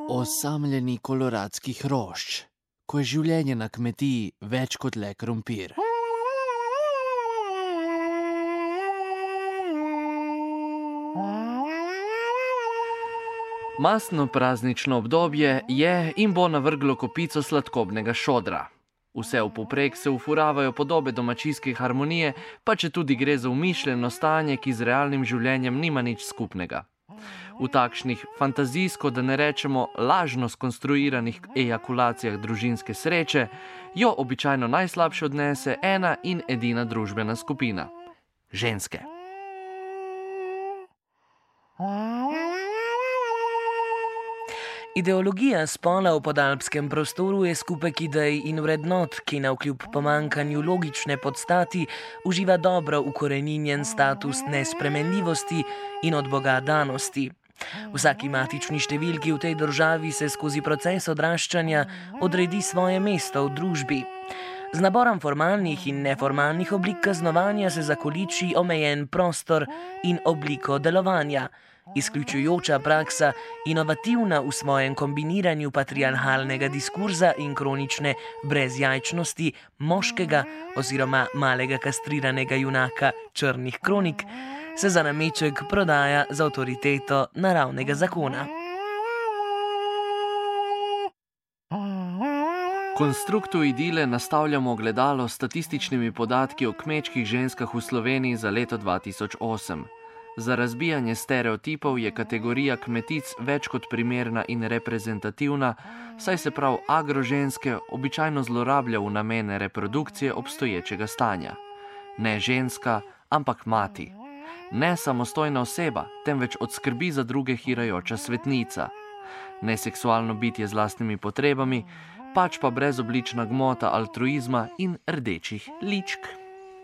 Osamljeni koloradskih rošč, ko je življenje na kmetiji več kot le krompir. Mastno praznično obdobje je in bo navrglo kopico sladkobnega šodra. Vse vpoprek se ufuravajo podobe domačijske harmonije, pa če tudi gre za umišljeno stanje, ki z realnim življenjem nima nič skupnega. V takšnih fantazijsko, da ne rečemo lažno skonstruiranih ejakulacijah družinske sreče, jo običajno najslabše odnese ena in edina družbena skupina – ženske. Ideologija spola v podalpskem prostoru je skupek idej in vrednot, ki navkljub pomanjkanju logične podstati uživa dobro ukoreninjen status nespremenljivosti in od Boga danosti. Vsaki matični številki v tej državi se skozi proces odraščanja odredi svoje mesto v družbi. Z naborom formalnih in neformalnih oblik kaznovanja se zakoliči omejen prostor in obliko delovanja. Izključujoča praksa, inovativna v svojem kombiniranju patriarhalnega diskurza in kronične brezjajčnosti moškega oziroma malega kastriranega junaka črnih kronik, se za nameček prodaja z avtoriteto naravnega zakona. Konstruktu idile nastavljamo ogledalo s statističnimi podatki o kmečkih ženskah v Sloveniji za leto 2008. Za razbijanje stereotipov je kategorija kmetic več kot primerna in reprezentativna, saj se prav agroženske običajno zlorablja v namene reprodukcije obstoječega stanja. Ne ženska, ampak mati. Ne samostojna oseba, temveč od skrbi za druge hirajoča svetnica. Ne seksualno bitje z lastnimi potrebami, pač pa brezoblična gmota altruizma in rdečih ličk.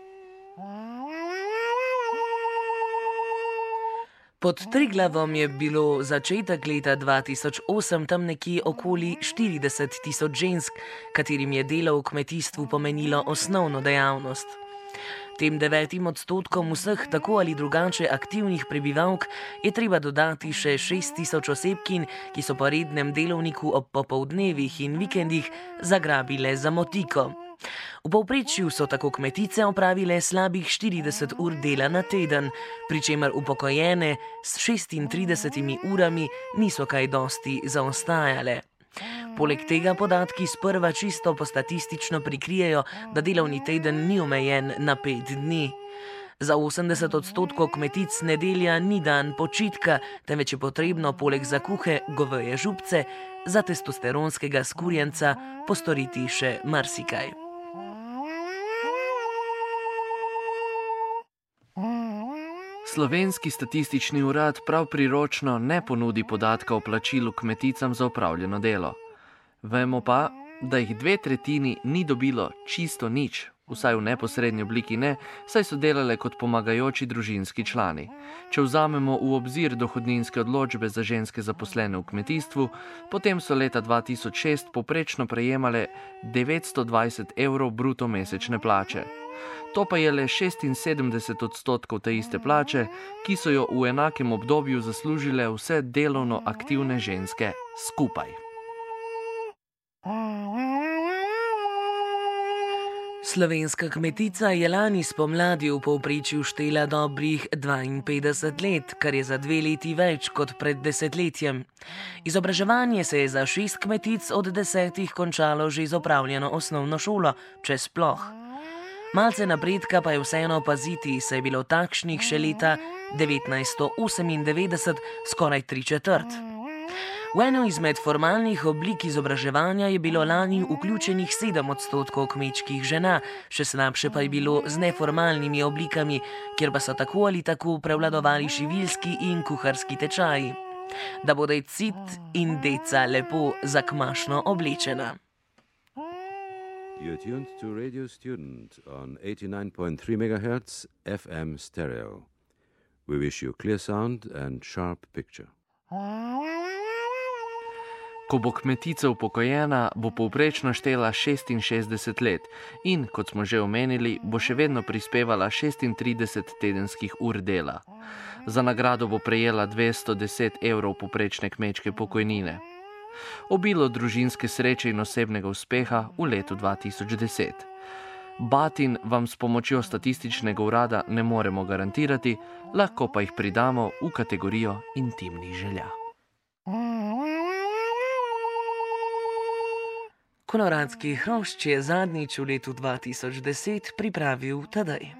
Pod Triglavom je bilo začetek leta 2008 tam nekje okoli 40 tisoč žensk, katerim je delo v kmetijstvu pomenilo osnovno dejavnost. Tem 9% vseh tako ali drugače aktivnih prebivalk je treba dodati še 6 tisoč osebkin, ki so po rednem delovniku ob popoldnevih in vikendih zagrabile za motiko. V povprečju so tako kmetice opravile slabih 40 ur dela na teden, pri čemer upokojene s 36 urami niso kaj dosti zaostajale. Poleg tega podatki sprva čisto po statistično prikrijejo, da delovni teden ni omejen na 5 dni. Za 80% kmetic nedelja ni dan počitka, temveč je potrebno poleg zakuhe goveje župce za testosteronskega skurjenca postoriti še marsikaj. Slovenski statistični urad prav priročno ne ponudi podatka o plačilu kmeticam za opravljeno delo. Vemo pa, da jih 2/3 ni dobilo čisto nič, vsaj v neposrednji obliki ne, saj so delale kot pomagajoči družinski člani. Če vzamemo v obzir dohodninske odločbe za ženske zaposlene v kmetijstvu, potem so leta 2006 povprečno prejemale 920 evrov bruto mesečne plače. To pa je le 76% te iste plače, ki so jo v enakem obdobju zaslužile vse delovno aktivne ženske skupaj. Slovenska kmetica je lani spomladi v povprečju štela dobrih 52 let, kar je za 2 leti več kot pred desetletjem. Izobraževanje se je za 6 kmetic od 10 končalo že z opravljeno osnovno šolo, če sploh. Malce napredka pa je vseeno opaziti, saj je bilo takšnih še leta 1998 skoraj 3/4. V eno izmed formalnih oblik izobraževanja je bilo lani vključenih 7% kmečkih žena, še slabše pa je bilo z neformalnimi oblikami, kjer pa so tako ali tako prevladovali šiviljski in kuharski tečaji. Da bodo cit in deca lepo zakmašno oblečena. You're tuned to Radio Student on 89.3 MHz FM stereo. We wish you clear sound and sharp picture. Ko bo kmetica upokojena, bo povprečno štela 66 let in, kot smo že omenili, bo še vedno prispevala 36 tedenskih ur dela. Za nagrado bo prejela 210 evrov povprečne kmečke pokojnine. obilo družinske sreče in osebnega uspeha v letu 2010. Batin vam s pomočjo statističnega urada ne moremo garantirati, lahko pa jih pridamo v kategorijo intimnih želja. Koloradski hrošč je zadnjič v letu 2010 pripravil Tadej.